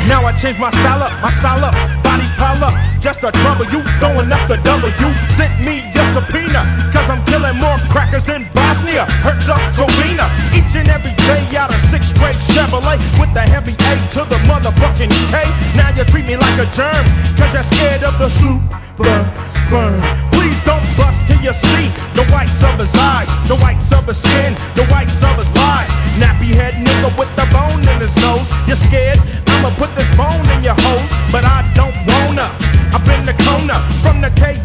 Now I changed my style up, bodies pile up, just to trouble you, throwing up the W. Sent me a subpoena, cause I'm killing more crackers than Bosnia, Herzegovina. Each and every day out of 6th grade Chevrolet, with the heavy A to the motherfucking K. Now you treat me like a germ, cause you're scared of the super sperm. Please don't bust till you see the whites of his eyes, the whites of his skin, the whites of his lies. Nappy head nigga with the bone in his nose. You're scared? I'ma put this bone in your hose, but I don't wanna. I've been the corner from the K